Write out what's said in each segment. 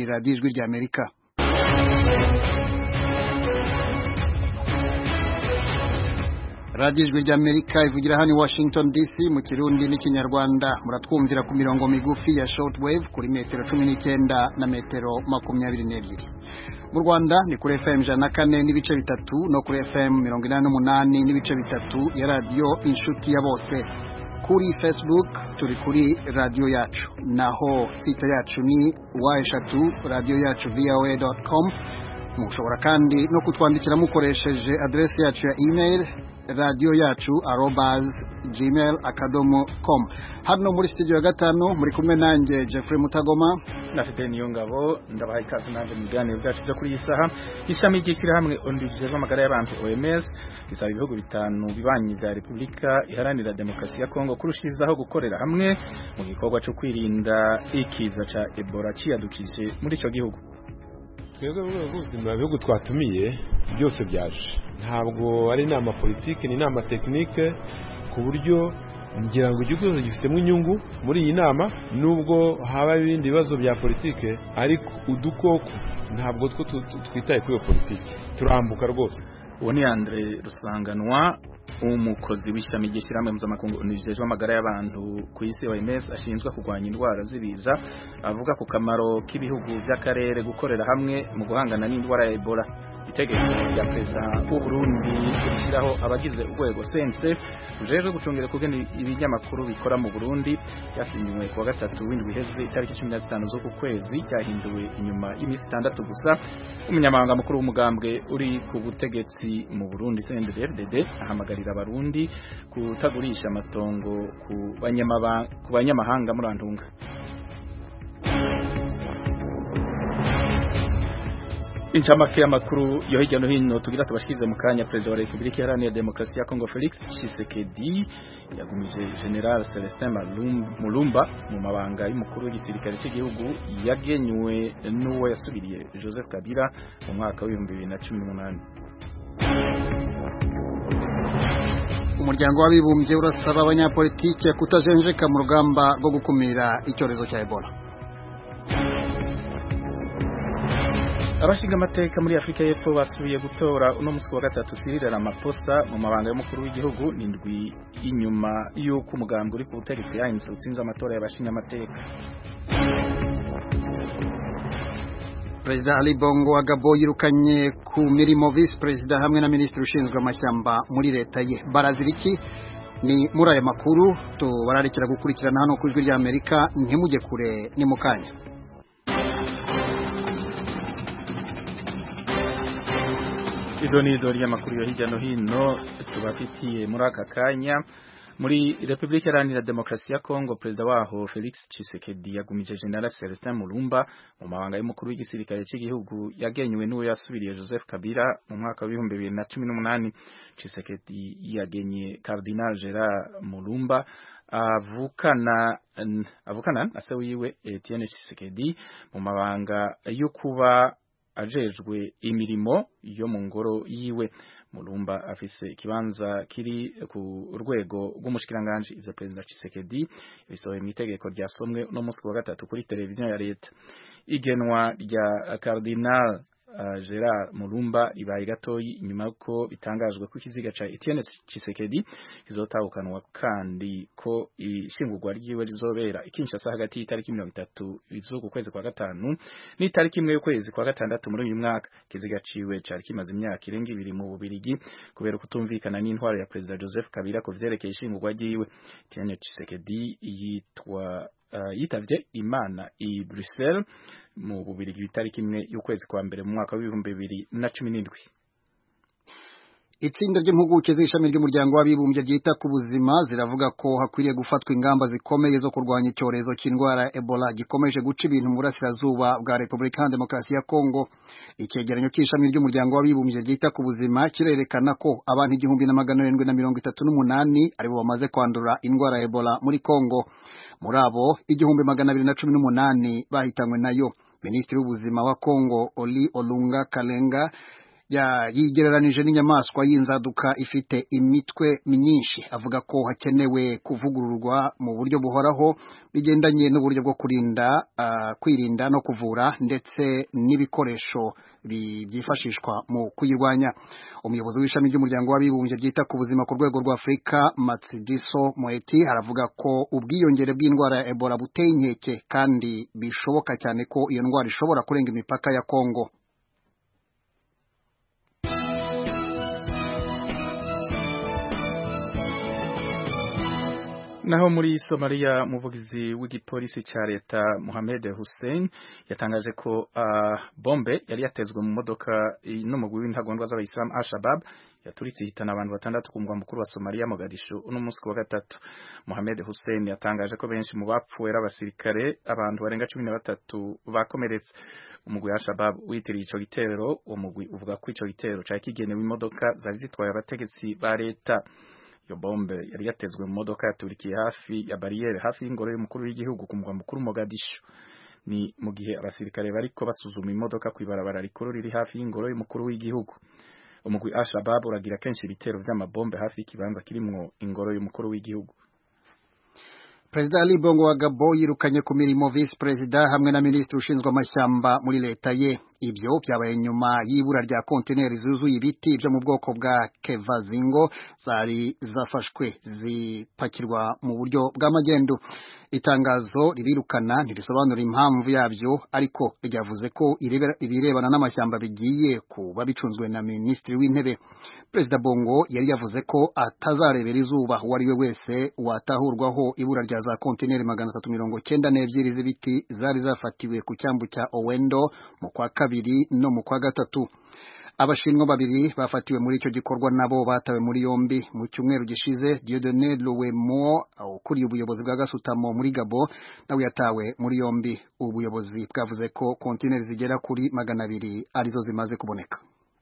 radiyo ijwi ry'Amerika. radiyo ijwi ry'Amerika ivugira hano i Washington DC mu Kirundi n'Ikinyarwanda. Muratwumvira ku mirongo migufi ya shortwave kuri metero 19 na metero 22. Mu Rwanda ni kuri FM 104 n'ibice bitatu no kuri FM 88 n'ibice bitatu ya radio Inshuti ya Bose. Kuri Facebook turi kuri radio yacu, naho site yacu ni wa3radioyacu.voa.com. Mushobora kandi no kutwandikira mukoresheje adresse yacu ya email radioyacu@gmail.com. Hano muri studio ya gatanu muri kumwe nanjye Jeffrey Mutagoma nafite niyo ngabo, ndabahaye ikaze nanjye mu biganiro byacu byo kuri iyi saha. Ishami ry'ishyira hamwe ondijejwe amagara y'abantu OMS bisaba ibihugu bitanu bibanyiza Repubulika Iharanira Demokarasi ya Kongo kurushirizaho gukorera hamwe mu gikorwa cyo kwirinda ikiza ca Ebola ciyadukije muri ico gihugu. Twebwe mu buzima bihugu twatumiye byose byaje, ntabwo ari inama politike ni inama technique, ku buryo ngira ngo igihugu gifitemo inyungu muri iyi nama, nubwo haba ibindi bibazo bya politike, ariko udukoko ntabwo twitaye kuri iyo politike, turambuka rwose. Uwo ni Andre Rusanganwa, umukozi w'ishami ry'ishyirahamwe mpuzamakungu ondijejwe amagara y'abantu ku isi OMS ashinzwe kurwanya indwara z'ibiza, avuga ku kamaro k'ibihugu by'akarere gukorera hamwe mu guhangana n'indwara ya Ebola. Itegeko rya Perezida w'u Burundi rishyiraho abagize urwego CNC rujejwe gucungira kugena ibinyamakuru bikora mu Burundi yasinyiwe kuwa gatatu w'indwi iheze itariki 15 z'uku kwezi, cyahinduwe inyuma y'imisi 6 gusa. Umunyamabanga mukuru w'umugambwe uri ku butegetsi mu Burundi CNDD-FDD ahamagarira abarundi kutagurisha amatongo ku banyamahanga muri Antunga. Incamake y'amakuru yo hirya no hino tugira tubashikize mu kanya. Perezida wa Repubulika Iharanira Demokarasi ya Kongo Felix Tshisekedi yagumije General Celestin Mulumba mu mabanga y'umukuru w'igisirikare cy'igihugu yagenywe n'uwo yasubiriye Joseph Kabila mu mwaka wa 2018. Umuryango w'abibumbye urasaba abanyapolitike kutajenjeka mu rugamba rwo gukumira icyorezo cya Ebola. Abashinga amateka muri Afrika y'Epfo basubiye gutora uno musi wa gatatu Cyril Ramaphosa mu mabanga y'umukuru w'igihugu, n'indwi inyuma y'uko umugambwe uri ku butegetsi yahindutse utsinze amatora y'abashinga amateka. Perezida Ali Bongo wa Gabon yirukanye ku mirimo Vice Perezida hamwe na Minisitiri ushinzwe amashyamba muri leta ye. Baraziriki ni muri aya makuru tubararikira gukurikirana hano ku ijwi ry'Amerika, ntimujye kure ni mukanya. Idonido ry'amakuru yo hirya no hino tubafitiye muri aka kanya. Muri Repubulika Iharanira Demokarasi ya Kongo, perezida waho Felix Tshisekedi yagumije General Celestin Mulumba mu mabanga y'umukuru w'igisirikare cy'igihugu yagenywe n'uwo yasubiriye Joseph Kabila mu mwaka wa 2018. Tshisekedi yagenye Cardinal Gerard Mulumba avukana na se wiwe Etienne Tshisekedi mu mabanga yo kuba ajejwe imirimo yo mu ngoro yiwe. Mulumba afise ikibanza kiri ku rwego rw'umushikiranganje. Ivyo Perezida Tshisekedi bisohoye mu itegeko ryasomwe no musi wa gatatu kuri televiziyo ya leta. Igenwa rya Cardinal Gerard Mulumba ibaye gatoyi nyuma ko bitangajwe ko ikiziga ca Etienne Tshisekedi kizotahukanwa kandi ko ishingurwa ryiwe rizobera Kinshasa hagati y'itariki 30 z'uku kwezi kwa gatanu n'itariki 1 y'ukwezi kwa gatandatu muri uyu mwaka. Ikiziga ciwe cari kimaze imyaka irenga 2 mu Bubiligi kubera kutumvikana n'intwaro ya Perezida Joseph Kabila ko vyerekeye ishingurwa ryiwe. Etienne Tshisekedi yitavye Imana i Bruxelles mu Bubiligi itariki 1 y'ukwezi kwa mbere mu mwaka wa 2017. Itsinda ry'impuguke z'ishami ry'umuryango w'abibumbye ryita ku buzima ziravuga ko hakwiriye gufatwa ingamba zikomeye zo kurwanya icyorezo cy'indwara Ebola gikomeje guca ibintu mu burasirazuba bwa Repubulika Iharanira Demokarasi ya Kongo. Icyegeranyo cy'ishami ry'umuryango w'abibumbye ryita ku buzima kirerekana ko abantu 1738 aribo bamaze kwandura indwara ya Ebola muri Kongo. Muri abo 1218 bahitanywe nayo. Minisitiri w'ubuzima wa Kongo Oli Olunga Kalenga yigereranije n'inyamaswa y'inzaduka ifite imitwe myinshi. Avuga ko hakenewe kuvugururwa mu buryo buhoraho bigendanye n'uburyo bwo kwirinda no kuvura ndetse n'ibikoresho byifashishwa mu kuyirwanya. Umuyobozi w'ishami ry'umuryango w'abibumbye ryita ku buzima ku rwego rwa Afurika Matshidiso Moeti aravuga ko ubwiyongere bw'indwara ya Ebola buteye inkeke kandi bishoboka cyane ko iyo ndwara ishobora kurenga imipaka ya Kongo. Naho muri Somalia umuvugizi w'igipolisi ca leta Mohamed Hussein yatangaje ko bombe yari yatezwe mu modoka n'umugwi w'intagondwa z'abayisilamu Al-Shabaab yaturitse ihitana abantu 6 ku mugwa mukuru wa Somalia Mogadishu uno munsi wa gatatu. Mohamed Hussein yatangaje ko benshi mu bapfuye abasirikare abantu barenga 13 bakomeretse. Umugwi wa Al-Shabaab witiriye ico gitero, umugwi uvuga ko ico gitero cari kigenewe imodoka zari zitwaye abategetsi ba leta. Iyo bombe yari yatezwe mu modoka yaturikiye hafi ya barriere hafi y'ingoro y'umukuru w'igihugu ku mugwa mukuru Mogadishu. Ni mu gihe abasirikare bariko basuzuma imodoka kwibarabara rikuru riri hafi y'ingoro y'umukuru w'igihugu. Umugwi Al-Shabaab uragira kenshi ibitero vy'amabombe hafi y'ikibanza kirimwo ingoro y'umukuru w'igihugu. Perezida Ali Bongo wa Gabon yirukanye ku mirimo Vice President hamwe na Minisitiri ushinzwe amashyamba muri leta ye. Ibyo byabaye nyuma y'ibura rya kontineri zuzuye ibiti byo mu bwoko bwa Kevazingo zari zafashwe zipakirwa mu buryo bw'amagendo. Itangazo rirukana ntirisobanura impamvu yabyo, ariko ryavuze ko ibirebana n'amashyamba bigiye kuba bicunzwe na Minisitiri w'Intebe. Perezida Bongo yari yavuze ko atazarebera izuba uwo ari we wese watahurwaho ibura rya za kontineri 392 z'ibiti zari zafatiwe ku cyambu cya Owendo mu kwa kabiri no mu kwa gatatu. Abashinwa babiri bafatiwe muri icyo gikorwa nabo batawe muri yombi mu cyumweru gishize. Dieudonné Louemo ukuriye ubuyobozi bwa gasutamo muri Gabon nawe yatawe muri yombi. Ubuyobozi bwavuze ko kontineri zigera kuri 200 arizo zimaze kuboneka.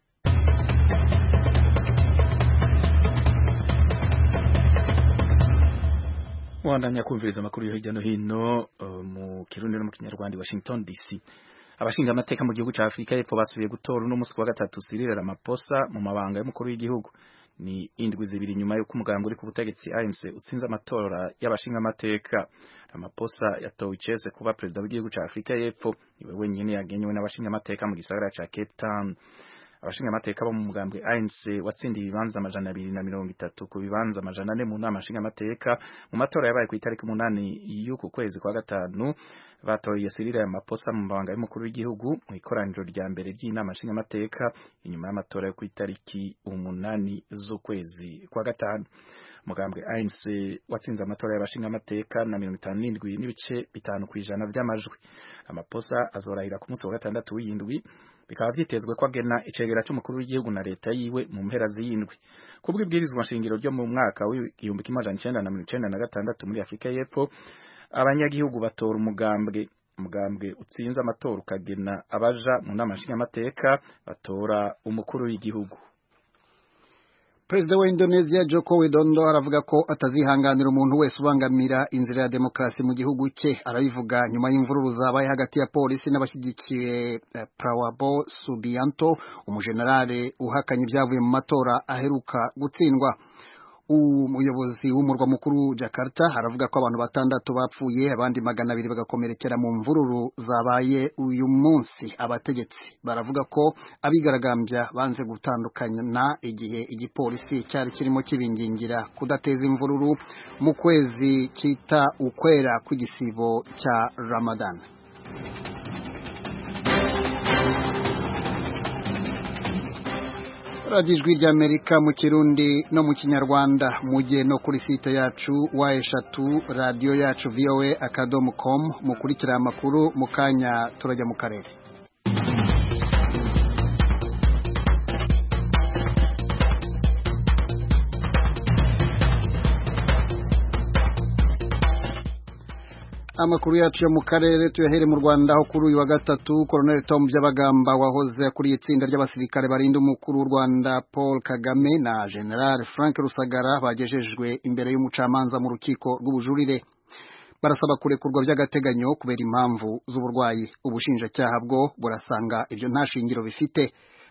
Wandanya kumviriza amakuru yo hirya no hino mu Kirundi no mu Kinyarwanda Washington DC. Abashinga amateka mu gihugu cya Afrika y'Epfo basubiye gutora uno munsi wa gatatu Cyril Ramaphosa mu mabanga y'umukuru w'igihugu. Ni indwi zibiri nyuma y'uko umugambwe uri ku butegetsi ANC utsinze amatora y'abashinga amateka. Ramaphosa yatowe icese kuba perezida w'igihugu cya Afrika y'Epfo, niwe wenyine yagenywe n'abashinga amateka mu gisagara cya Cape Town. Abashinga amateka bo mu mugambwe ANC watsindiye ibibanza 230 ku bibanza 400 mu nama nshinga amateka mu matora yabaye ku itariki 8 y'uku kwezi kwa gatanu. Batoye Cyril Ramaphosa mu mabanga y'umukuru w'igihugu mu ikoraniro rya mbere ry'inama nshinga amateka inyuma y'amatora yo ku itariki 8 z'ukwezi kwa gatanu. Mugambwe ANC watsinze amatora y'abashinga amateka na 57 n'ibice 5% by'amajwi. Ramaphosa azorahira ku munsi wa gatandatu w'indwi, bikaba vyitezwe ko agena icegera cy'umukuru w'igihugu na leta yiwe mu mpera z'indwi. Kubw'ibwirizwa nshingiro ryo mu mwaka w'1996 muri Afrika y'Epfo, abanyagihugu batora umugambwe utsinze amatora ukagena abaja mu nama nshinga amateka batora umukuru w'igihugu. Perezida wa Indonesia Joko Widodo aravuga ko atazihanganira umuntu wese ubangamira inzira ya demokrasi mu gihugu cye. Arabivuga nyuma y'imvururu zabaye hagati ya polisi n'abashyigikiye Prabowo Subianto, umujenerali uhakanye ibyavuye mu matora aheruka gutsindwa. Umuyobozi w'umurwa mukuru Jakarta aravuga ko abantu 6 bapfuye, abandi 200 bagakomerekera mu mvururu zabaye uyu munsi. Abategetsi baravuga ko abigaragambya banze gutandukana igihe igipolisi cyari kirimo kibingingira kudateza imvururu mu kwezi cyita ukwera kw'igisibo cya Ramadan. Radijwi rya Amerika mu Kirundi no mu Kinyarwanda, mujye no kuri site yacu wa3 radio yacu voa.com mukurikira amakuru mu kanya turajya mu karere. Amakuru yacu yo mu karere tuyahere mu Rwanda aho kuri uyu wa gatatu Colonel Tom Byabagamba wahoze kuri itsinda ry'abasirikare barinda umukuru w'u Rwanda Paul Kagame na General Frank Rusagara bagejejwe imbere y'umucamanza mu rukiko rw'ubujurire. Barasaba kurekurwa by'agateganyo kubera impamvu z'uburwayi. Ubushinjacyaha bwo burasanga ibyo nta shingiro bifite.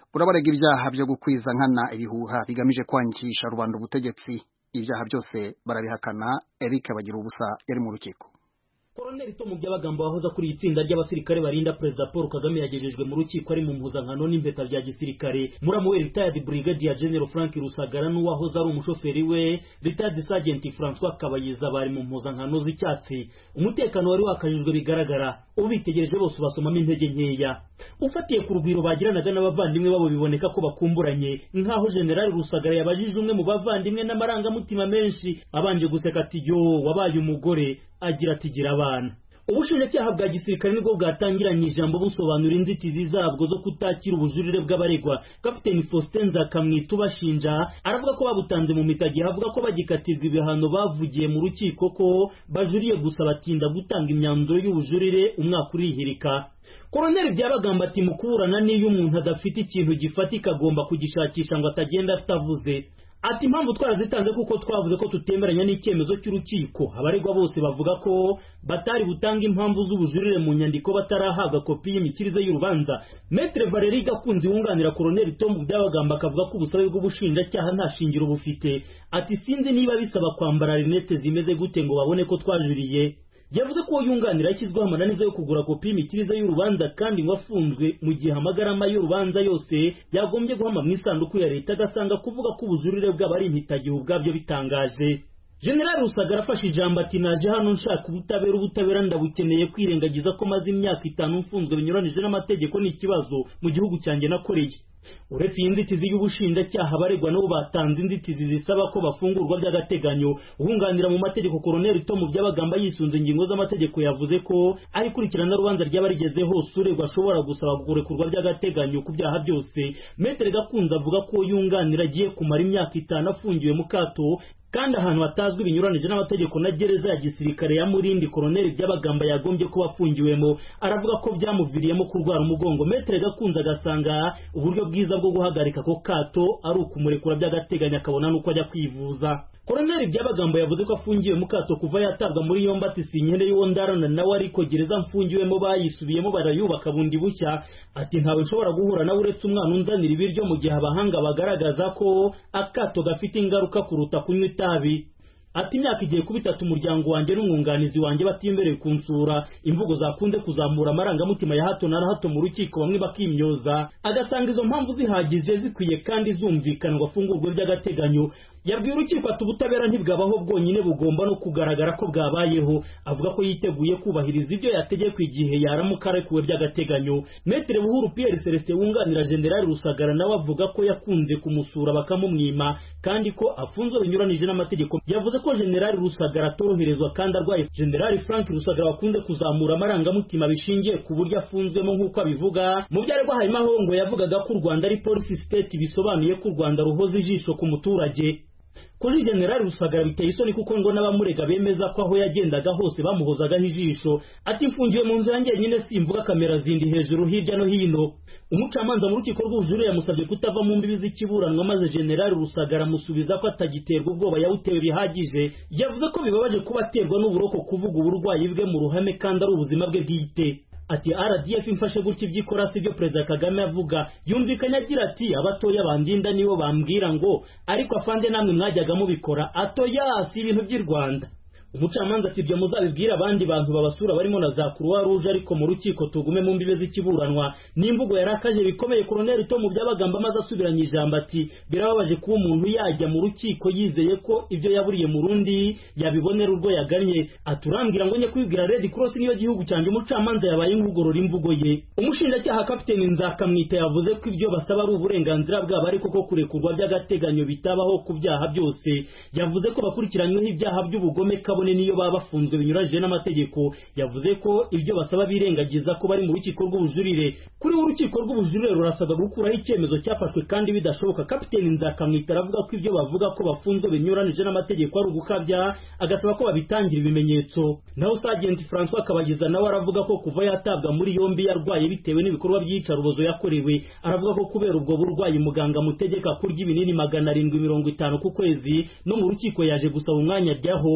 burabarega ibyaha byo gukwiza nkana ibihuha bigamije kwangisha rubanda ubutegetsi. Ibyaha byose barabihakana. Eric Bagira ubusa yari mu rukiko. Colonel Tom Byabagamba wahoza kuri itsinda ry'abasirikare barinda Perezida Paul Kagame yagejejwe mu rukiko ari mu mpuzankano n'impeta bya gisirikare. Muramuwe retired Brigadier General Frank Rusagara n'uwahoza ari umushoferi we retired Sergeant François Kabayiza bari mu mpuzankano z'icyatsi. Umutekano wari wakajijwe bigaragara. Ubitegereje bose basomamo intege nkeya. Ufatiye ku rugwiro bagiranaga n'abavandimwe babo biboneka ko bakumburanye, nkaho General Rusagara yabajije umwe mu bavandimwe n'amarangamutima menshi abanje guseka ati yo wabaye umugore, agira ati gira abana. Ubushinjacyaha bwa gisirikare nibwo bwatangiranye ijambo busobanura inzitizi zabwo zo kutakira ubujurire bw'abaregwa. Kapiteni Faustin Nzakamwita ubashinja aravuga ko babutanze mu mitagi, avuga ko bagikatirwa ibihano bavugiye mu rukiko ko bajuriye gusa batinda gutanga imyanzuro y'ubujurire umwaka urihirika. Colonel Byabagamba ati mu kuburana n'iyo umuntu adafite ikintu gifatika agomba kugishakisha ngo atagenda atavuze. Ati impamvu twarazitanze kuko twavuze ko tutemeranya n'icyemezo cy'urukiko. Abaregwa bose bavuga ko batari butanga impamvu z'ubujurire mu nyandiko batarahabwa kopi y'imikirize y'urubanza. Maître Valerie Gakunzi wunganira Colonel Tom Byabagamba akavuga ko ubusabe bw'ubushinjacyaha nta shingiro bufite. Ati sinzi niba bisaba kwambara rinete zimeze gute ngo babone ko twajuriye. Yavuze ko yunganira yashyizweho amananiza yo kugura kopi y'imikirize y'urubanza kandi ngo afunzwe mu gihe amagarama y'urubanza yose yagombye guhama mu isanduku ya leta, agasanga kuvuga ko ubujurire bw'abari impitagihe ubwabyo bitangaje. General Rusagara afashe ijambo ati naje hano nshaka ubutabera ndabukeneye, kwirengagiza ko maze imyaka 5 mfunzwe binyuranije n'amategeko n'ikibazo mu gihugu cyanjye nakoreye. Uretse inzitizi y'ubushinjacyaha abaregwa nabo batanze inzitizi zisaba ko bafungurwa by'agateganyo. Uhunganira mu mategeko Colonel Tom Byabagamba yisunze ingingo z'amategeko yavuze ko ari kurikirana rubanza ryaba rigeze hose uregwa ashobora gusaba kurekurwa by'agateganyo ku byaha byose. Maître Gakunzi avuga ko yunganira agiye kumara imyaka 5 afungiwe mu kato kandi ahantu hatazwi binyuranije n'amategeko na gereza ya gisirikare ya Murindi Colonel Byabagamba yagombye kuba afungiwemo. Aravuga ko byamuviriyemo kurwara umugongo. Maître Gakunzi agasanga uburyo bwiza bwo guhagarika ko kato ari ukumurekura by'agateganyo akabona nuko ajya kwivuza. Colonel Byabagamba yavuze ko afungiwe mu kato kuva yatabwa muri yombi ati sinyene y'uwo ndarana nawe ariko gereza mfungiwemo bayisubiyemo barayubaka bundi bushya. Ati ntawe nshobora guhura nawe uretse umwana unzanira ibiryo mu gihe abahanga bagaragaza ko akato gafite ingaruka kuruta kunywa itabi. Ati imyaka igiye kuba 3 umuryango wanjye n'umwunganizi wanjye batimbereye kunsura. Imvugo zakunze kuzamura amarangamutima ya hato na hato mu rukiko, bamwe bakimyoza agasanga izo mpamvu zihagije zikwiye kandi zumvikana ngo afungurwe by'agateganyo. Yabwiye urukiko ati ubutabera ntibwabaho bwonyine bugomba no kugaragara ko bwabayeho. Avuga ko yiteguye kubahiriza ibyo yategekwe igihe yaramuka arekuwe by'agateganyo. Maître Buhuru Pierre Celestin wunganira General Rusagara nawe avuga ko yakunze kumusura bakamumwima kandi ko afunzwe binyuranije n'amategeko. Yavuze ko General Rusagara atoroherezwa kandi arwaye. General Frank Rusagara wakunze kuzamura amarangamutima bishingiye ku buryo afunzwemo nk'uko abivuga. Mu byaregwa harimo aho ngo yavugaga ko u Rwanda ari police state, bisobanuye ko u Rwanda ruhoza ijisho ku muturage. Kuri General Rusagara biteye isoni kuko ngo n'abamurega bemeza ko aho yagendaga hose bamuhozagaho ijisho. Ati mfungiwe mu nzu yanjye nyine simvuga kamera zindi hejuru hirya no hino. Umucamanza mu rukiko rw'ubujurire yamusabye kutava mu mbibi z'ikiburanwa maze General Rusagara amusubiza ko atagiterwa ubwoba yawutewe bihagije. Yavuze ko bibabaje kuba aterwa n'uburoko kuvuga uburwayi bwe mu ruhame kandi ari ubuzima bwe bwite. Ati RDF imfashe gutya ibyikora sibyo Perezida Kagame avuga. Yumvikanye agira ati abatoya bandinda nibo bambwira ngo ariko afande namwe mwajyaga mubikora. Atoya si ibintu by'i Rwanda. Umucamanza ati ibyo muzabibwira abandi bantu babasura barimo na za Croix Rouge, ariko mu rukiko tugume mu mbibe z'ikiburanwa. N'imvugo yarakaje bikomeye Colonel Tom Byabagamba maze asubiranye ijambo ati birababaje kuba umuntu yajya mu rukiko yizeye ko ibyo yaburiye mu Rundi yabibonera urwo yagannye. Aturambwira ngo nye kwibwira Red Cross niyo gihugu cyanje. Umucamanza yabaye nkugorora imvugo ye. Umushinjacyaha Kapiteni Nzakamwita yavuze ko ibyo basaba ari uburenganzira bwabo ariko ko kurekurwa by'agateganyo bitabaho ku byaha byose. Yavuze ko bakurikiranyweho ibyaha by'ubugome kabone niyo baba bafunzwe binyuranyije n'amategeko. Yavuze ko ibyo basaba birengagiza ko bari mu rukiko rw'ubujurire. Kuri urukiko rw'ubujurire rurasabwa gukuraho icyemezo cyafashwe kandi bidashoboka. Kapiteni Nzakamwita aravuga ko ibyo bavuga ko bafunzwe binyuranyije n'amategeko ari ugukabya, agasaba ko babitangira ibimenyetso. Naho Sergeant François Kabagiza nawe aravuga ko kuva yatabwa muri yombi yarwaye bitewe n'ibikorwa by'iyicarubozo yakorewe. Aravuga ko kubera ubwo burwayi muganga mutegeka kurya ibinini 750 ku kwezi, no mu rukiko yaje gusaba umwanya ajyaho.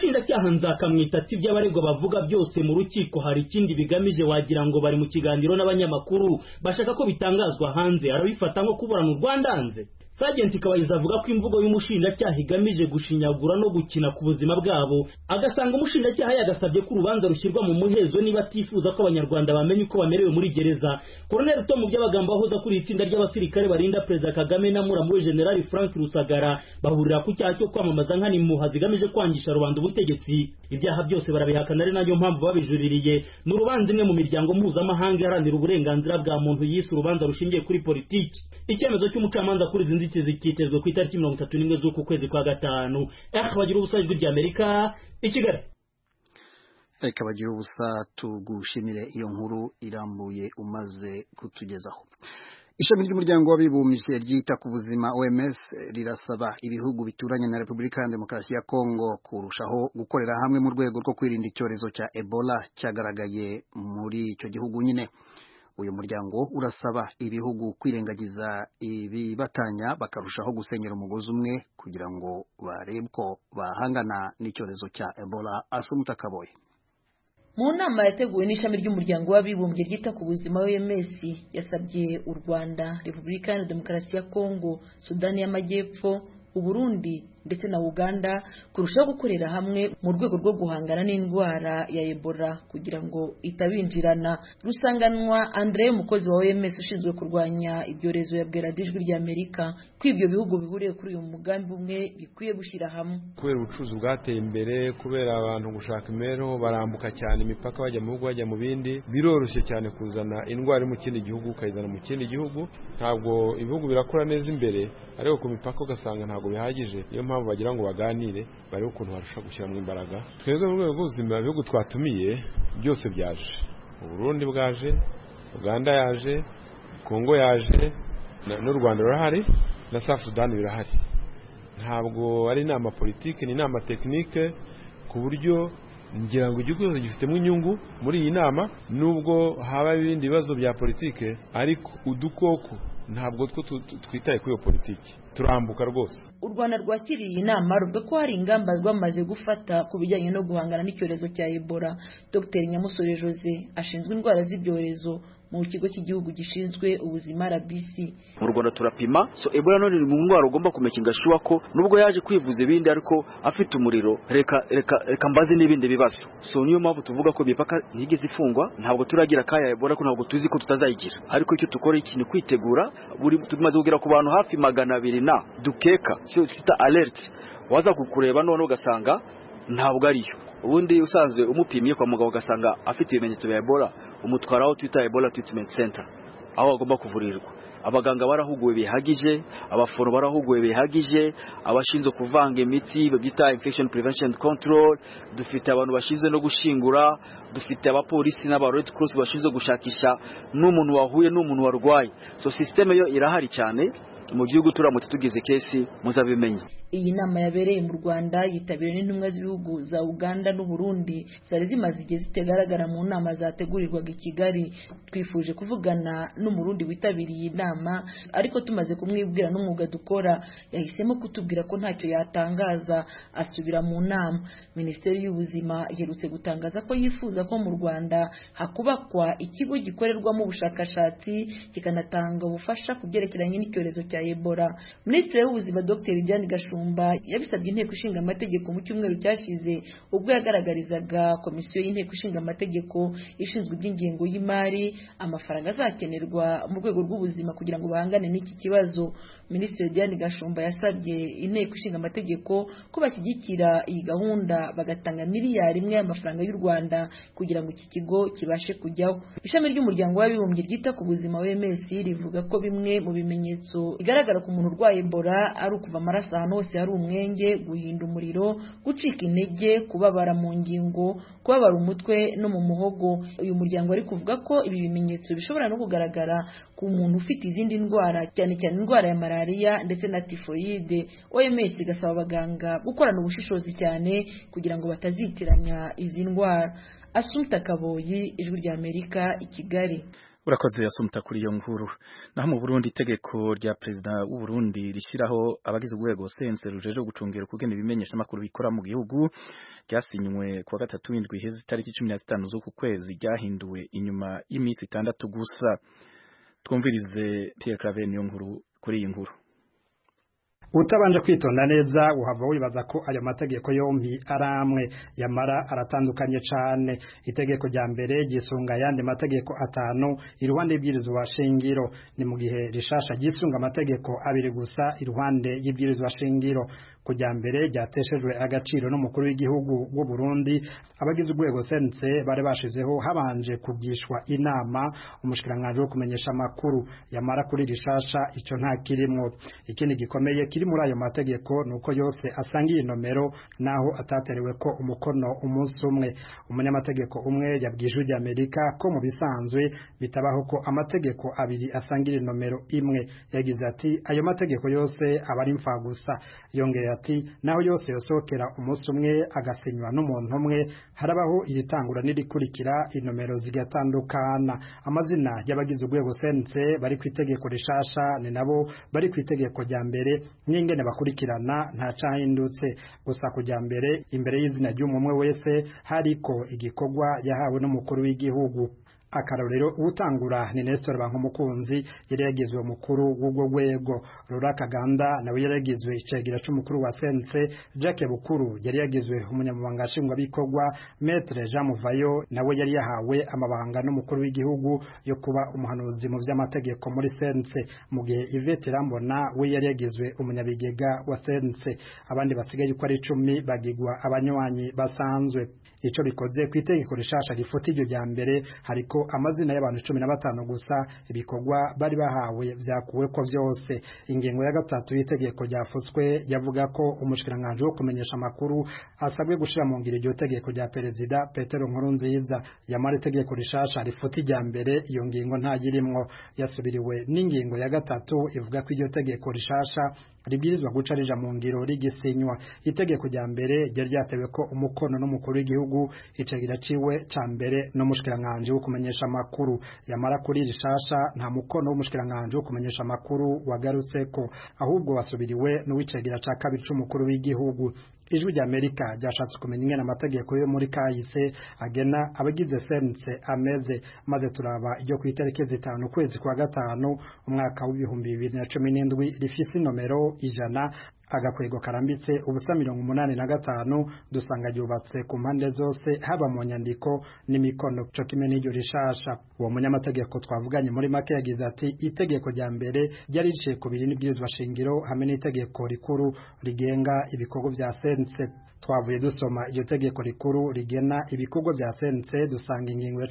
umushinjacyaha Nzakamwita ati by'abaregwa bavuga byose mu rukiko hari ikindi bigamije wagira ngo bari mu kiganiro n'abanyamakuru bashaka ko bitangazwa hanze, arabifata nko kuburana u Rwanda hanze. Sergeant Kabayiza avuga ko imvugo y'umushinjacyaha igamije gushinyagura no gukina ku buzima bwabo, agasanga umushinjacyaha yagasabye ko urubanza rushyirwa mu muhezo niba atifuza ko abanyarwanda bamenye uko bamerewe muri gereza. Colonel Tom Byabagamba wahoza kuri itsinda ry'abasirikare barinda Perezida Kagame na muramu we General Frank Rusagara bahurira ku cyaha cyo kwamamaza nkana impuha zigamije kwangisha rubanda ubutegetsi. Ibyaha byose barabihakana, ari nayo mpamvu babijuririye. Ni urubanza imwe mu miryango mpuzamahanga iharanira uburenganzira bwa muntu yise urubanza rushingiye kuri politiki. Icyemezo cy'umucamanza kuri izi nzitizi kitezwe ku itariki 31 z'uku kwezi kwa gatanu. Bagira ubusa ijwi ry'Amerika i Kigali. Bagira ubusa tugushimire iyo nkuru irambuye umaze kutugezaho. Ishami ry'umuryango w'abibumbye ryita ku buzima OMS rirasaba ibihugu bituranye na Repubulika ya Demokarasi ya Kongo kurushaho gukorera hamwe mu rwego rwo kwirinda icyorezo cya Ebola cyagaragaye muri icyo gihugu nyine. Uyu muryango urasaba ibihugu kwirengagiza ibibatanya bakarushaho gusenyera umugozi umwe kugira ngo barebe ko bahangana n'icyorezo cya Ebola. Asumuta Kaboye. Mu nama yateguwe n'ishami ry'umuryango w'abibumbye ryita ku buzima OMS yasabye u Rwanda, Repubulika ya Demokarasi ya Kongo, Sudani y'Amajyepfo, Uburundi ndetse na Uganda kurushaho gukorera hamwe mu rwego rwo guhangana n'indwara ya Ebola kugira ngo itabinjirana. Rusanganwa Andre, umukozi wa OMS ushinzwe kurwanya ibyorezo, yabwira Ijwi ry'Amerika ko ibyo bihugu bihuriye kuri uyu mugambi umwe bikwiye gushyira hamwe. Kubera ubucuruzi bwateye imbere, kubera abantu gushaka imibereho barambuka cyane imipaka bajya mu bihugu bajya mu bindi, biroroshye cyane kuzana indwara mu kindi gihugu ukayizana mu kindi gihugu. Ntabwo ibihugu birakora neza imbere, ariko ku mipaka ugasanga ntabwo bihagije. Niyo mpamvu bagira ngo baganire bari ukuntu barusha gushyiramo imbaraga. Twebwe mu rwego rw'ubuzima ibihugu twatumiye byose byaje. Uburundi bwaje, Uganda yaje, Kongo yaje, n'u Rwanda rurahari, na South Sudan birahari. Ntabwo ari inama politiki, ni inama tekinike, ku buryo ngira ngo igihugu cyose gifitemo inyungu muri iyi nama, nubwo haba ibindi bibazo bya politike, ariko udukoko ntabwo twitaye kuri iyo politiki, turambuka rwose. U Rwanda rwakiriye iyi nama ruvuga ko hari ingamba rwamaze gufata ku bijyanye no guhangana n'icyorezo cya Ebola. Dr Nyamusore Jose ashinzwe indwara z'ibyorezo mu kigo cy'igihugu gishinzwe ubuzima RBC. Mu Rwanda turapima, so Ebola none ni mu ndwara ugomba kumekinga shuwa ko nubwo yaje kwivuza ibindi ariko afite umuriro reka mbaze n'ibindi bibazo. So niyo mpamvu tuvuga ko bipaka ntigeze ifungwa, ntabwo turagira kaya Ebola ko ntabwo tuzi ko tutazayigira, ariko icyo tukora ikintu kwitegura. Tumaze kugera ku bantu hafi 200 na dukeka cyo twita alert, waza kukureba none ugasanga ntabwo ariyo. Ubundi usanzwe umupimye kwa mugabo ugasanga afite ibimenyetso bya Ebola, umutwaraho twita Ebola Treatment Center aho agomba kuvurirwa. Abaganga barahuguwe bihagije, abaforo barahuguwe bihagije, abashinzwe kuvanga imiti babyita infection prevention control, dufite abantu bashinzwe no gushingura, dufite abapolisi n'aba Red Cross bashinzwe gushakisha n'umuntu wahuye n'umuntu warwaye. So system yo irahari cyane mu gihugu, turamutse tugize kesi muzabimenye. Iyi nama yabereye mu Rwanda yitabiriwe n'intumwa z'ibihugu za Uganda n'u Burundi zari zimaze igihe zitegaragara mu nama zategurirwaga i Kigali. Twifuje kuvugana n'umurundi witabiriye iyi nama, ariko tumaze kumwibwira n'umwuga dukora yahisemo kutubwira ko ntacyo yatangaza asubira mu nama. Minisiteri y'Ubuzima iherutse gutangaza ko yifuza ko mu Rwanda hakubakwa ikigo gikorerwamo ubushakashatsi kikanatanga ubufasha ku byerekeranye n'icyorezo cya Ebola. Minisitiri w'Ubuzima Dr Diane Gashumba yabisabye inteko ishinga amategeko mu cyumweru cyashize ubwo yagaragarizaga komisiyo y'inteko ishinga amategeko ishinzwe iby'ingengo y'imari amafaranga azakenerwa mu rwego rw'ubuzima kugira ngo bahangane n'iki kibazo. Minisitiri Diane Gashumba yasabye inteko ishinga amategeko ko bashyigikira iyi gahunda bagatanga miliyari imwe y'amafaranga y'u Rwanda kugira ngo iki kigo kibashe kujyaho. Ishami ry'umuryango w'abibumbye ryita ku buzima OMS rivuga ko bimwe mu bimenyetso igaragara ku muntu urwaye Ebola ari ukuva amaraso ahantu hose hari umwenge, guhinda umuriro, gucika intege, kubabara mu ngingo, kubabara umutwe no mu muhogo. Uyu muryango ari kuvuga ko ibi bimenyetso bishobora no kugaragara ku muntu ufite izindi ndwara, cyane cyane indwara ya malaria ndetse na typhoid. OMS igasaba abaganga gukorana ubushishozi cyane kugira ngo batazitiranya izi ndwara. Asumta Kaboyi, Ijwi ry'Amerika, i Kigali. urakoze yasumta kuri iyo nkuru. Naho mu Burundi itegeko rya president w'u Burundi rishiraho abagize urwego sense rujeje gucungera kugena ibimenyesha makuru bikora mu gihugu ryasinywe kuwa gatatu w'indwi iheze tariki 15 z'uku kwezi ryahinduwe inyuma y'imisi 6 gusa. Twumvirize Pierre Claver niyo nkuru kuri iyi nkuru. Utabanje kwitonda neza uhava wibaza ko ayo mategeko yompi aramwe yamara aratandukanye cane. Itegeko rya mbere gisunga yandi mategeko 5 iruhande y'ibwirizwa shingiro, ni mu gihe rishasha gisunga amategeko 2 gusa iruhande y'ibwirizwa shingiro. Kujya mbere ryateshejwe agaciro n'umukuru w'igihugu w'u Burundi, abagize urwego sense bare bashizeho habanje kugishwa inama umushikiranganje wo kumenyesha makuru, yamara kuri rishasha ico nta kirimwo. Ikindi gikomeye kiri muri ayo mategeko nuko yose asangiye nomero naho ataterewe ko umukono umunsi umwe. Umunyamategeko umwe yabwije ujya Amerika ko mu bisanzwe bitabaho ko amategeko 2 asangira nomero imwe. Yagize ati ayo mategeko yose abari mfa gusa. Yongeye ati naho yose yosokera umunsi umwe agasinywa n'umuntu umwe, harabaho iritangura n'irikurikira inomero zigatandukana. Amazina y'abagize urwego sense bari ku itegeko rishasha ni nabo bari ku itegeko rya mbere, n'ingene bakurikirana nta cahindutse. Gusa kujya mbere imbere y'izina ry'umwe wese hariko igikorwa yahawe n'umukuru w'igihugu. Akarorero utangura ni Nestor Bankumukunzi yari yagizwe mukuru w'ubwo rwego. Rora Kaganda nawe yari yagizwe icegera c'umukuru wa sense. Jacques Bukuru yari yagizwe umunyamabanga nshingwabikorwa. Maître Jean Muvayo nawe yari yahawe amabanga n'umukuru w'igihugu yo kuba umuhanuzi mu vy'amategeko muri sense, mu gihe Yvette Rambona we yari yagizwe umunyabigega wa sense. Abandi basigaye uko ari 10 bagigwa abanywanyi basanzwe. Ico bikoze ku itegeko rishasha rifuta iryo rya mbere hariko amazina y'abantu 15 gusa, ibikorwa bari bahawe vyakuwe ko vyose. Ingingo ya gatatu y'itegeko ryafutswe yavuga ko umushikiranganje wo kumenyesha makuru asabwe gushira mu ngiro iryo tegeko rya perezida Petero Nkurunziza. Yamara itegeko rishasha rifuta irya mbere iyo ngingo nta yirimwo, yasubiriwe n'ingingo ya gatatu ivuga ko iryo tegeko rishasha ribwirizwa guca rija mu ngiro rigisinywa. Itegeko rya mbere ryari ryatewe ko umukono n'umukuru w'igihugu, icegera ciwe ca mbere n'umushikiranganje wo kumenyesha makuru. Yamara kuri rishasha nta mukono w'umushikiranganje wo kumenyesha makuru wagarutseko, ahubwo wasubiriwe n'uwicegera ca kabiri c'umukuru w'igihugu. Ijwi rya Amerika ryashatse kumenya ingene amategeko yo muri kahise agena abagize sense ameze, maze turaba iryo ku itariki 5 kwezi kwa gatanu umwaka w'2017 rifise nomero 100 agakwego karambitse ubusa 85 dusanga yubatse ku mpande zose haba mu nyandiko n'imikono cyo kimwe n'iryo rishasha. Uwo munyamategeko twavuganye muri make yagize ati itegeko rya mbere ryari rishiye ku biri n'ibwirizwa shingiro hamwe n'itegeko rikuru rigenga ibikorwa vya sense. Twavuye dusoma iryo tegeko rikuru rigena ibikorwa vya sense dusanga ingingo ya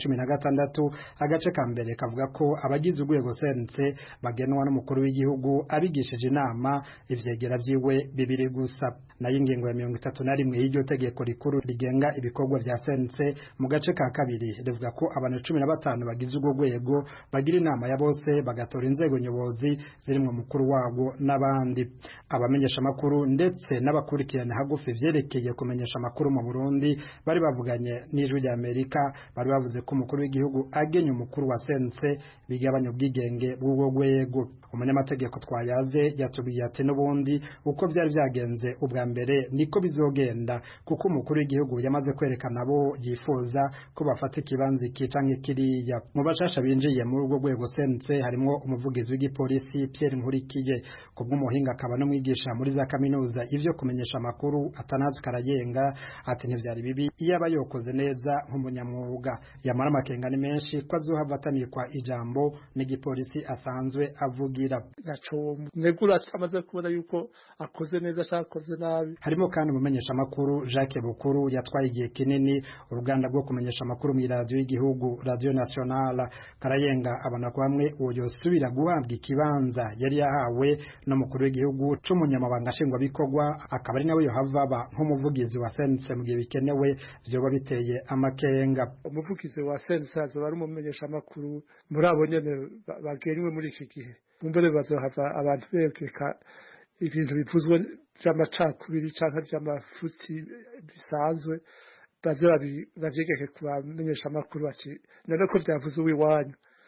16 agace ka mbere kavuga ko abagize urwego sense bagenwa n'umukuru w'igihugu abigishije inama ivyegera vyiwe bibiri gusa. Nayo ingingo ya 31 y'iryo tegeko rikuru rigenga ibikorwa vya sense mu gace ka kabiri rivuga ko abantu 15 bagize urwo rwego bagira inama ya bose bagatora inzego nyobozi zirimwe mukuru wabo n'abandi. Abamenyesha makuru ndetse n'abakurikirana hagufi vyerekeye kumenyesha makuru mu Burundi bari bavuganye n'Ijwi rya Amerika, bari bavuze ko umukuru w'igihugu agenye umukuru wa sense bigabanya ubwigenge bw'ubwo rwego. Umunyamategeko twayaze yatubiye ati n'ubundi uko byari byagenze ubwa mbere niko bizogenda, kuko umukuru w'igihugu yamaze kwerekana abo yifuza ko bafata ikibanza kicanke kiriya. Mu bashasha binjiye muri urwo rwego sense harimo umuvugizi w'igipolisi Pierre Nkurikiye, kubw'umuhinga akaba n'umwigisha muri za kaminuza ivyo kumenyesha makuru Atanazi Karayenga, ati ntivyari bibi iyo abayokoze neza nk'umunyamwuga. Yamara amakenga ni menshi ko azohava atamikwa ijambo n'igipolisi asanzwe avugira. Naco negura amaze kubona yuko akoze neza akoze nabi. Harimo kandi umumenyesha makuru Jacques Bukuru yatwaye igihe kinini uruganda rwo kumenyesha makuru mu radio y'igihugu Radio Nationale. Karayenga abana ko bamwe uyo subira guhabwa ikibanza yari yahawe n'umukuru w'igihugu c'umunyamabanga nshingwabikorwa, akaba ari nawe yohavaba nk'umuvugizi wa sense mu gihe bikenewe vyoba biteye amakenga. Umuvugizi wa sense azoba ari umumenyesha makuru muri abo nyene bageriwe muri iki gihe. Mbere bazohava abantu bekeka ibintu bivuzwe by'amacakubiri canke by'amafuti bisanzwe bavyegeke kubamenyesha makuru bati none ko vyavuze uwiwanyu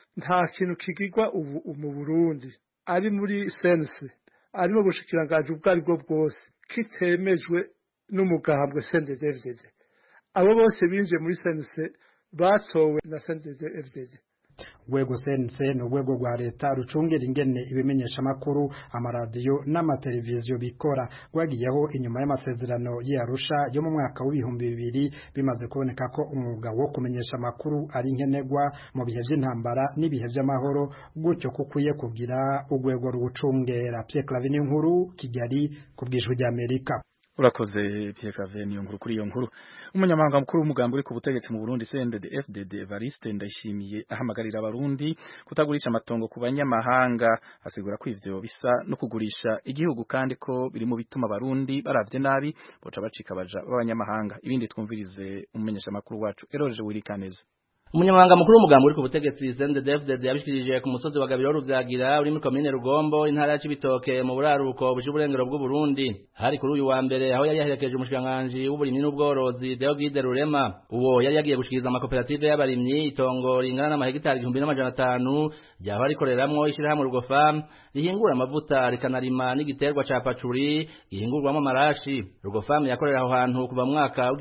nta kintu kigirwa ubu mu Burundi ari muri sense ari mu bushikiranganje ubwo ari bwo bwose kitemejwe n'umugambwe CNDD-FDD. Abo bose binje muri sense batowe na CNDD-FDD. Urwego sense ni urwego rwa leta rucungera ingene ibimenyesha makuru amaradiyo n'amateleviziyo bikora, rwagiyeho inyuma y'amasezerano y'Arusha yo mu mwaka w'2000 bimaze kuboneka ko umwuga wo kumenyesha makuru ari nkenegwa mu bihe by'intambara n'ibihe by'amahoro, gutyo kukwiye kugira urwego rucungera. Pierre Claver Nkuru, Kigali, ku bw'Ijwi ry'Amerika. Urakoze Pierre Claver Nkuru kuri iyo nkuru. Umunyamabanga mukuru w'umugambi uri ku butegetsi mu Burundi CNDD-FDD Evariste Ndayishimiye ahamagarira abarundi kutagurisha amatongo ku banyamahanga, asigura ko ivyo bisa no kugurisha igihugu kandi ko biri mu bituma abarundi baravye nabi boca bacika baja b'abanyamahanga. Ibindi twumvirize umumenyesha makuru wacu Eroje Wirikaneza. Umunyamabanga mukuru w'umugambi uri ku butegetsi CNDD-FDD yabishikirije ku musozi wa Gabiro Ruvyagira uri muri komine Rugombo intara ya Cibitoke mu buraruko bw'uburengero bw'u Burundi. Hari kuri uyu wa mbere aho yari yaherekeje umushikiranganji w'uburimyi n'ubworozi Deogide Rurema. Uwo yari yagiye gushikiriza amakoperative y'abarimyi itongo ringana n'amahegitari 1500 ryaho rikoreramwo ishirahamwe Rugofam rihingura amavuta rikanarima n'igiterwa ca pacuri gihingurwamo amarashi. Rugofam yakorera aho hantu kuva mu mwaka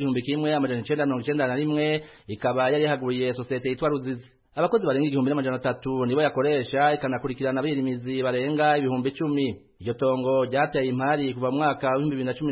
w'1991 ikaba yari yahaguye sosiyete yitwa Ruzizi. Abakozi barenga 1300 nibo yakoresha ikanakurikirana birimizi barenga 10,000. Iryo tongo ryateye impari kuva mu mwaka wa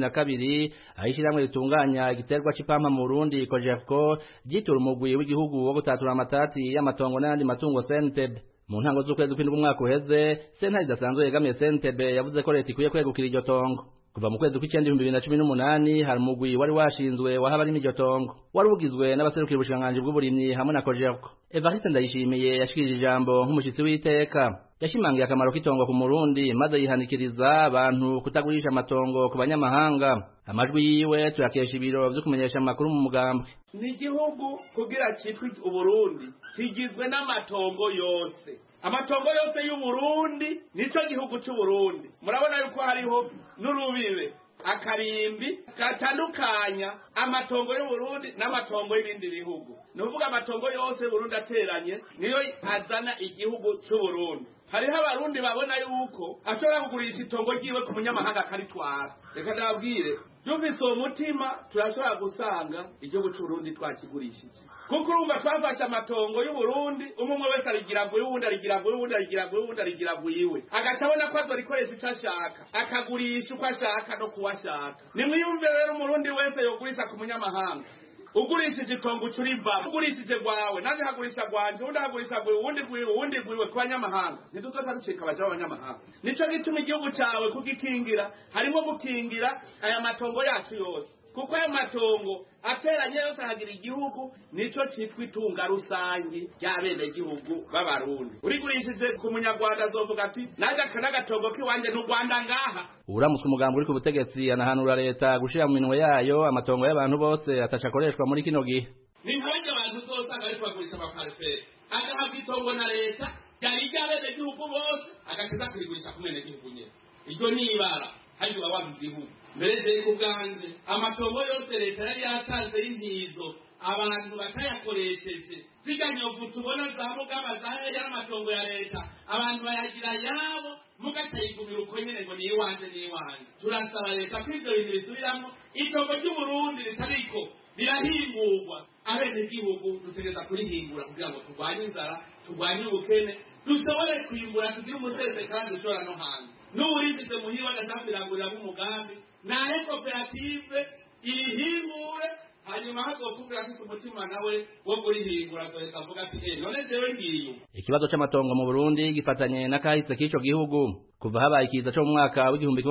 2012 ahishiramwe ritunganya igiterwa c'ipampa mu Burundi Kojefco gitura umugwi w'igihugu wo gutatura amatati y'amatongo n'andi matungo Sentebe. Mu ntango z'ukwezi kw'indwi umwaka uheze sentare idasanzwe yegamiye Sentebe yavuze ko leta ikwiye kwegukira iryo tongo. Kuva mu kwezi kw'icenda 2018 hari umugwi wari washinzwe wahaba ari iryo tongo wari ugizwe n'abaserukira ubushinganje bw'uburimyi hamwe na Kojefco. Evariste Ndayishimiye yashikirije ijambo nk'umushitsi w'iteka, yashimangiye akamaro k'itongo ku Murundi maze yihanikiriza abantu kutagurisha amatongo ku banyamahanga. Amajwi yiwe tuyakesha ibiro vyo kumenyesha amakuru mu mugambi. Ni igihugu kugira citwa Uburundi kigizwe n'amatongo yose. Amatongo yose y'u Burundi nico gihugu cy'u Burundi. Murabona yuko hariho n'urubibe akarimbi gatandukanya amatongo y'u Burundi n'amatongo y'ibindi bihugu. Nuvuga amatongo yose Burundi ateranye niyo azana igihugu cy'u Burundi. Hariho abarundi babona yuko ashobora kugurisha itongo ryiwe ku munyamahanga akaritwara. Reka ndabwire Dufise umutima turashobora gusanga igihugu cy'u Burundi twakigurishije. Kuko urumva twafashe amatongo y'u Burundi umwe wese arigira ngo uwundi arigira ngo uwundi arigira ngo uwundi arigira ngo iwe. Agacabona ko azorikoresha icyo ashaka, akagurisha uko ashaka no kuwashaka. Nimwiyumve rero umurundi wese yogurisha ku munyamahanga. Ugurishije itongo ucuriva, ugurishije gwawe, naje hagurisha gwanje, undi hagurisha gwe, uwundi gwiwe kwa nyamahanga. Ntiduzoza ducika baje abanyamahanga. Nico gituma igihugu cyawe kugikingira, harimo gukingira aya matongo yacu yose. Kuko aya matongo ateranye yose hagira igihugu nico citwa itunga rusangi ry'abene igihugu b'abarundi. Urigurishije ku munyarwanda azovuga ati naje akanagatongo kiwanje n'u Rwanda ngaha. Uramutse umugambi uri ku butegetsi anahanura leta gushira mu minwe yayo amatongo y'abantu bose atacakoreshwa muri kino gihe. Ni nk'abandi abantu uzosanga ariko bagurisha amaparcelle agahabwa itongo na leta yari ry'abene igihugu bose agakiza kurigurisha ku mwene gihugu nyene. Iryo ni ibara hajya wabaza igihugu. Mbere kubganje amatongo yose leta yari yatanze y'intizo abantu batayakoresheje ziganyovu tubona za mugaba zahe y'amatongo ya leta abantu bayagira yabo mugatayigumira uko nyene ngo niwanje turasaba leta ko ivyo bintu bisubiramo itongo ry'u Burundi ritariko rirahingurwa abene igihugu dutegeza kurihingura kugira ngo turwanye inzara turwanye ubukene dushobore kwimbura tugira umusese kandi dushobora no hanze n'uburindize muhiwa gasafirangurira nk'umugambi nahe koperative irihingure hanyuma hazokubwira ko umutima nawe wo kurihingura azoheza avuga ati none jewe ngiyo. Ikibazo c'amatongo mu Burundi gifatanye n'akahise k'ico gihugu kuva habaye ikiza cyo mu mwaka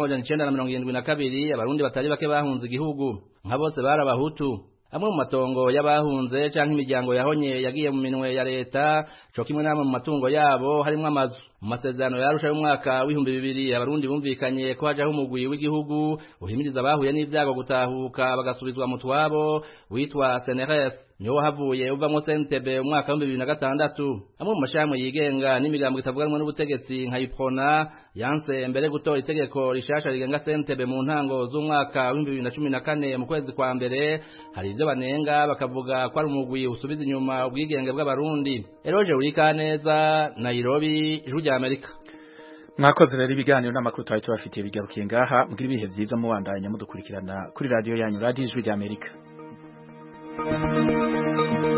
w'1972 abarundi batari bake bahunze igihugu nka bose barabahutu. Amwe mu matongo y'abahunze canke imiryango yahonye yagiye mu minwe ya leta co kimwe namwe mu matungo yabo harimo amazu. mu masezerano yarusha y'umwaka w'ibihumbi 2000 abarundi bumvikanye ko hajaho umugwi w'igihugu uhimiriza abahuye n'ivyago gutahuka bagasubizwa mu twabo witwa CNRS niho havuye uvamwo Sentebe umwaka wa 2006 amwe mu mashami yigenga n'imigambo itavuganwa n'ubutegetsi nka Iprona yanse mbere gutora itegeko rishasha rigenga Sentebe mu ntango z'umwaka wa 2014 mu kwezi kwa mbere hari ivyo banenga bakavuga ko ari umugwi usubiza inyuma ubwigenge bw'abarundi Eroje Urikaneza Nairobi Ijwi rya Amerika. Mwakoze rero ibiganiro n'amakuru twari tubafitiye bigarukiye ngaha mugira ibihe vyiza mubandanya mudukurikirana kuri radio yanyu Radio Ijwi rya Amerika.